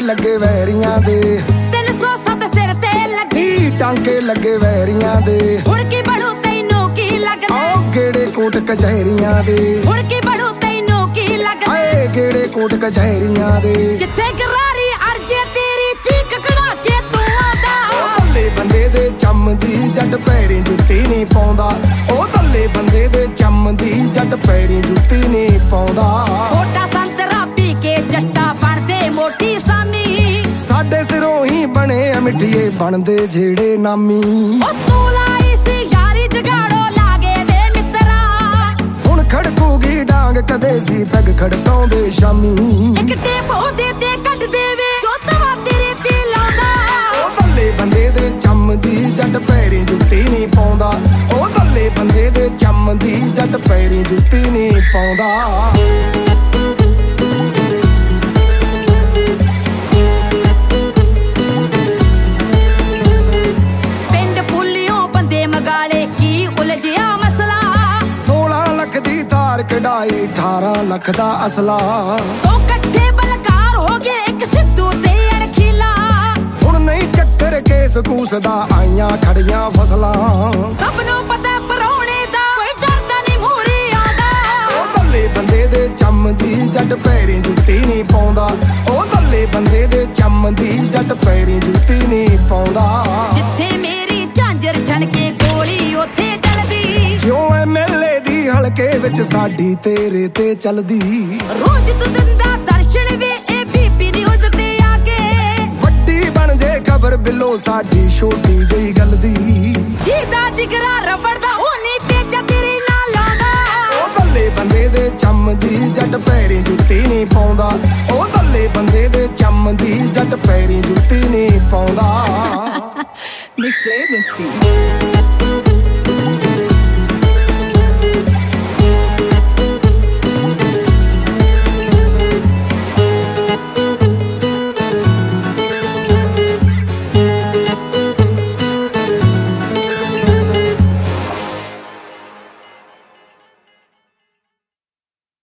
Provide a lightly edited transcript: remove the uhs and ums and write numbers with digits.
ਲੱਗੇ ਵੈਰੀਆਂ ਦੇ 307 ਸਿਰ ਤੇ ਲੱਗੀ ਟਾਂਕੇ ਲੱਗੇ ਵੈਰੀਆਂ ਦੇ ਹੁਣ ਕੀ ਬਣੂ ਤੈਨੂੰ ਕੀ ਲੱਗਦਾ ਗੇੜੇ ਕੋਟ ਕਚਹਿਰੀਆਂ ਦੇ ਹੁਣ ਕੀ ਬਣੂ ਤੈਨੂੰ ਕੀ ਲੱਗਦਾ ਆਏ ਗੇੜੇ ਕੋਟ ਕਚਹਿਰੀਆਂ ਦੇ ਜਿੱਥੇ ਗਰਾਰੀ ਅਰਜੇ ਤੇਰੀ ਚੀਕ ਕਢਾ ਕੇ ਤੂੰ ਆਉਂਦਾ ਦੱਲੇ ਬੰਦੇ ਦੇ ਚੰਮਦੀ ਜੱਟ ਪੈਰੀ ਜੁੱਤੀ ਨਹੀਂ ਪਾਉਂਦਾ ਉਹ ਦੱਲੇ ਬੰਦੇ ਦੇ ਚੰਮਦੀ ਜੱਟ ਪੈਰੀ ਜੁੱਤੀ ਨਹੀਂ ਪਾਉਂਦਾ ਮੋਟਾ ਸੰਤਰਾ ਪੀ ਕੇ ਜੱਟਾ ਬਣਦੇ ਮੋਟੀ ਸਾਮੀ ਸਾਡੇ ਸਿਰੋਂ ਹੀ ਬਣੇ ਮਿੱਠੀਏ ਬਣਦੇ ਜਿਹੜੇ ਨਾਮੀ ਉਹ ਤੂੰ ਲਾਈ ਸੀ ਯਾਰੀ ਜਗਾੜੋ ਲਾਗੇ ਦੇ ਮਿੱਤਰਾ ਹੁਣ ਖੜਕੂਗੀ ਡਾਂਗ ਕਦੇ ਸੀ ਪੈਗ ਖੜਕਾਉਂਦੇ ਸ਼ਾਮੀ ਇੱਕ ਟੇਪ ਉਹਦੇ ਤੇ ਕੱਢ ਦੇਵੇ ਜੋ ਤਵਾ ਤੇਰੇ ਤੇ ਲਾਉਂਦਾ ਉਹ ਦੱਲੇ ਬੰਦੇ ਦੇ ਚੰਮਦੀ ਜੱਟ ਪੈਰੀ ਜੁੱਤੀ ਨਹੀਂ ਪਾਉਂਦਾ ਉਹ ਦੱਲੇ ਬੰਦੇ ਦੇ ਚੰਮਦੀ ਜੱਟ ਪੈਰੀ ਜੁੱਤੀ ਨਹੀਂ ਪਾਉਂਦਾ ਕਢਾਈ 18 ਲੱਖ ਦਾ ਅਸਲਾ ਉਹ ਇਕੱਠੇ ਬਲਕਾਰ ਹੋ ਗਏ ਇੱਕ ਸਿੱਧੂ ਤੇ ਅਣਖੀਲਾ ਹੁਣ ਨਹੀਂ ਚੱਕਰ ਕੇਸ ਕੂਸ ਦਾ ਆਈਆਂ ਖੜੀਆਂ ਫਸਲਾਂ ਸਭ ਨੂੰ ਪਤਾ ਪਰੌਣੇ ਦਾ ਕੋਈ ਡਰਦਾ ਨਹੀਂ ਮੂਹਰੇ ਆਉਂਦਾ ਉਹ ਦੱਲੇ ਬੰਦੇ ਦੇ ਚੰਮਦੀ ਜੱਟ ਪੈਰੀ ਜੁੱਤੀ ਨਹੀਂ ਪਾਉਂਦਾ ਉਹ ਦੱਲੇ ਬੰਦੇ ਦੇ ਚੰਮਦੀ ਜੱਟ ਪੈਰੀ ਜੁੱਤੀ ਨਹੀਂ ਪਾਉਂਦਾ ਜਿੱਥੇ ਮੇਰੀ ਝਾਂਜਰ ਛਣਕੇ ਗੋਲੀ ਉੱਥੇ ਚੱਲਦੀ ਜਿਉਂ ਐਮਐਲਏ ਦੀ ਹਲਕੇ ਵਿੱਚ ਸਾਡੀ ਤੇਰੇ ਤੇ ਚੱਲਦੀ ਰੋਜ਼ ਤੂੰ ਦਿੰਦਾ ਦਰਸ਼ਨ ਵੇ ਇਹ ਬੀਬੀ ਨਿਊਜ਼ ਤੇ ਆ ਕੇ ਵੱਡੀ ਬਣ ਜੇ ਖਬਰ ਬਿੱਲੋ ਸਾਡੀ ਛੋਟੀ ਜਿਹੀ ਗੱਲ ਦੀ ਜਿਹਦਾ ਜਿਗਰਾ ਰਬੜ ਦਾ ਉਹ ਨਹੀਂ ਪੇਚਾ ਤੇਰੇ ਨਾਲ ਲਾਉਂਦਾ ਉਹ ਦੱਲੇ ਬੰਦੇ ਦੇ ਚੰਮਦੀ ਜੱਟ ਪੈਰੀ ਜੁੱਤੀ ਨਹੀਂ ਪਾਉਂਦਾ ਉਹ ਦੱਲੇ ਬੰਦੇ ਦੇ ਚੰਮਦੀ ਜੱਟ ਪੈਰੀ ਜੁੱਤੀ ਨਹੀਂ ਪਾਉਂਦਾ Nick, play this beat.